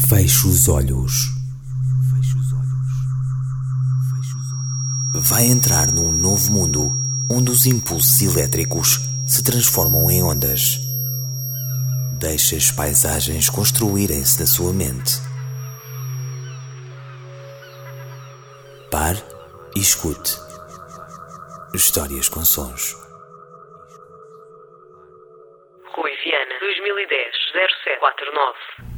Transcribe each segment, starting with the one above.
Feche os olhos. Vai entrar num novo mundo onde os impulsos elétricos se transformam em ondas. Deixe as paisagens construírem-se na sua mente. Pare e escute. Histórias com sons. Rui Viana, 2010 0749.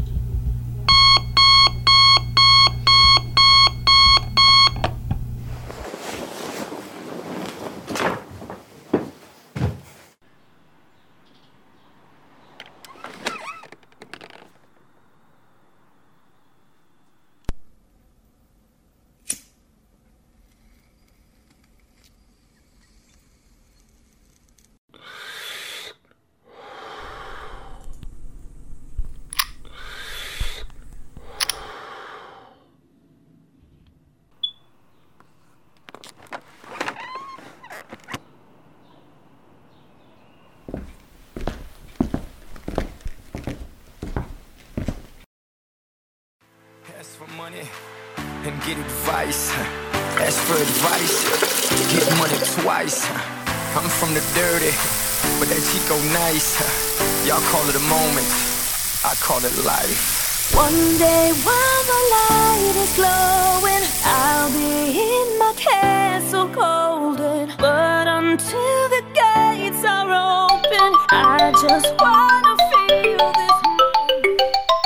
Ask for money and get advice. Ask for advice, get money twice. I'm from the dirty, but that Chico nice. Y'all call it a moment, I call it life. One day while the light is glowing, I'll be in my castle golden. But until the gates are open, I just wanna feel this moment.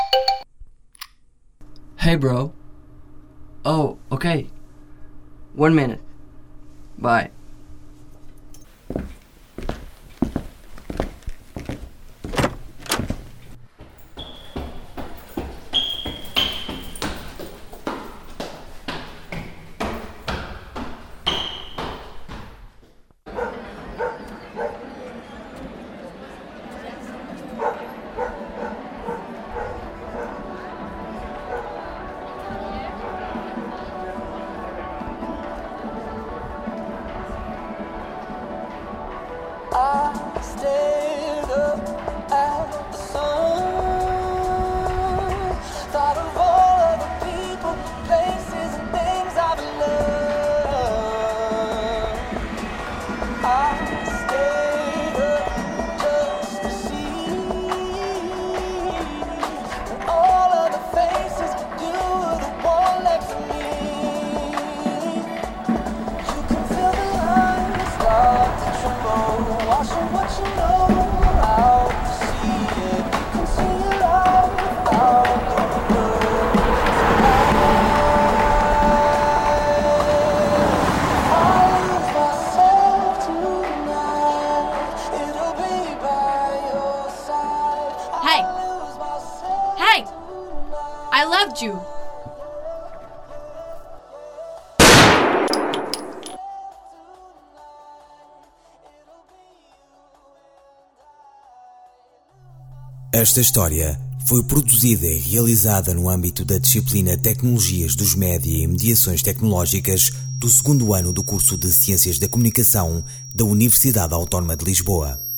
Hey bro. Oh, okay. 1 minute. Bye. I stared up at the sun, thought of all of the people, places and things I've loved. I stayed up just to see all of the faces. You were the one next to me. You can feel the lines start to tremble. Watching what you know, out to see it. You can see it all out the window. I'll lose myself tonight. It'll be by your side. Hey. I'll lose myself Hey! tonight. I loved you. Esta história foi produzida e realizada no âmbito da disciplina Tecnologias dos Média e Mediações Tecnológicas do 2º ano do curso de Ciências da Comunicação da Universidade Autónoma de Lisboa.